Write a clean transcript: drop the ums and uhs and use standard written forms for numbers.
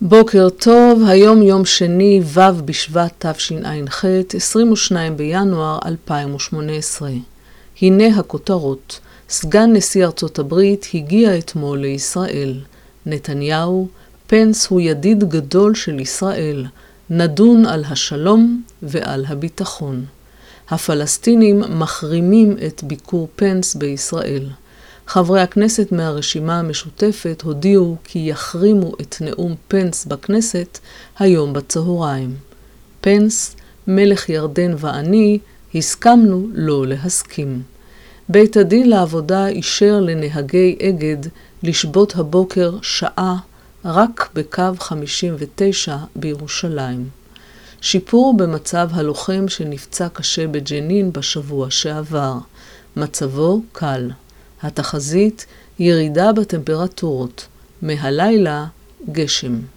בוקר טוב, היום יום שני, ו' בשבט תשע"ח, 22 בינואר 2018. הנה הכותרות. סגן נשיא ארצות הברית הגיע אתמול לישראל. נתניהו, פנס הוא ידיד גדול של ישראל. נדון על השלום ועל הביטחון. הפלסטינים מחרימים את ביקור פנס בישראל. חברי הכנסת מהרשימה המשותפת הודיעו כי יחרימו את נאום פנס בכנסת היום בצהריים. פנס, מלך ירדן ואני, הסכמנו לא להסכים. בית הדין לעבודה אישר לנהגי אגד לשבות הבוקר שעה רק בקו 59 בירושלים. שיפור במצב הלוחם שנפצע קשה בג'נין בשבוע שעבר. מצבו קל. התחזית, ירידה בטמפרטורות. מהלילה, גשם.